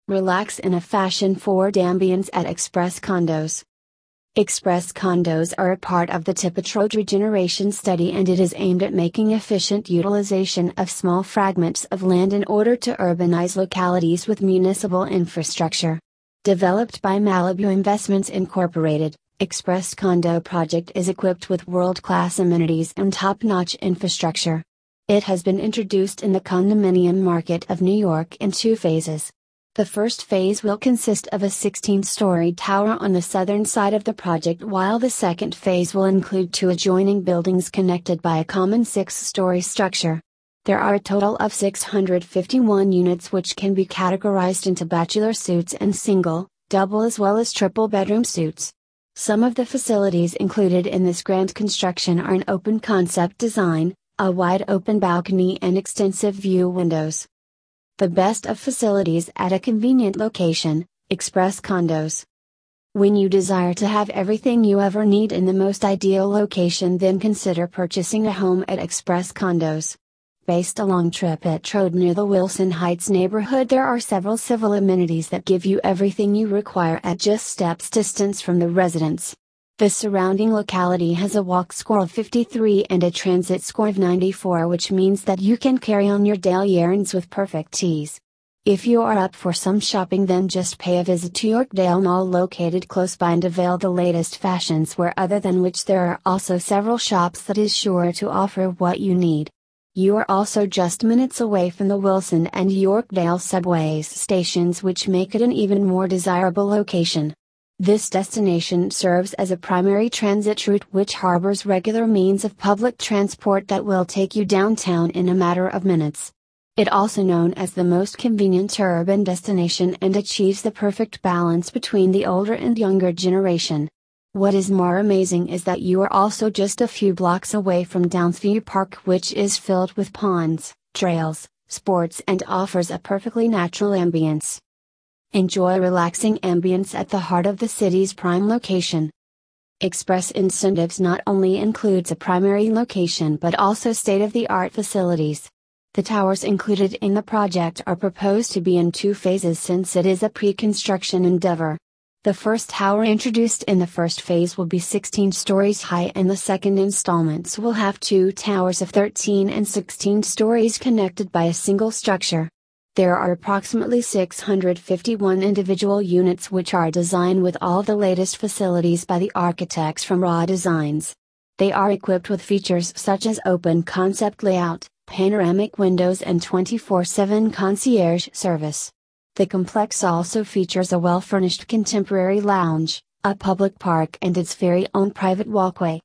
Relax in a fashion-forward ambience at Express Condos. Express condos are a part of the Tippett Road regeneration study, and it is aimed at making efficient utilization of small fragments of land in order to urbanize localities with municipal infrastructure. Developed by Malibu Investments Incorporated, Express Condo Project is equipped with world-class amenities and top-notch infrastructure. It has been introduced in the condominium market of New York in 2 phases. The first phase will consist of a 16-story tower on the southern side of the project, while the second phase will include 2 adjoining buildings connected by a common 6-story structure. There are a total of 651 units, which can be categorized into bachelor suites and single, double as well as triple bedroom suites. Some of the facilities included in this grand construction are an open concept design, a wide open balcony and extensive view windows. The best of facilities at a convenient location, Express Condos. When you desire to have everything you ever need in the most ideal location, then consider purchasing a home at Express Condos. Based along Tippett Road near the Wilson Heights neighborhood, there are several civil amenities that give you everything you require at just steps distance from the residence. The surrounding locality has a walk score of 53 and a transit score of 94, which means that you can carry on your daily errands with perfect ease. If you are up for some shopping, then just pay a visit to Yorkdale Mall, located close by, and avail the latest fashions, where other than which there are also several shops that is sure to offer what you need. You are also just minutes away from the Wilson and Yorkdale subways stations, which make it an even more desirable location. This destination serves as a primary transit route which harbors regular means of public transport that will take you downtown in a matter of minutes. It also known as the most convenient urban destination and achieves the perfect balance between the older and younger generation. What is more amazing is that you are also just a few blocks away from Downsview Park, which is filled with ponds, trails, sports, and offers a perfectly natural ambience. Enjoy relaxing ambience at the heart of the city's prime location. Express Incentives not only includes a primary location but also state-of-the-art facilities. The towers included in the project are proposed to be in 2 phases, since it is a pre-construction endeavor. The first tower introduced in the first phase will be 16 stories high, and the second installments will have 2 towers of 13 and 16 stories connected by a single structure. There are approximately 651 individual units, which are designed with all the latest facilities by the architects from Raw Designs. They are equipped with features such as open concept layout, panoramic windows, and 24/7 concierge service. The complex also features a well-furnished contemporary lounge, a public park, and its very own private walkway.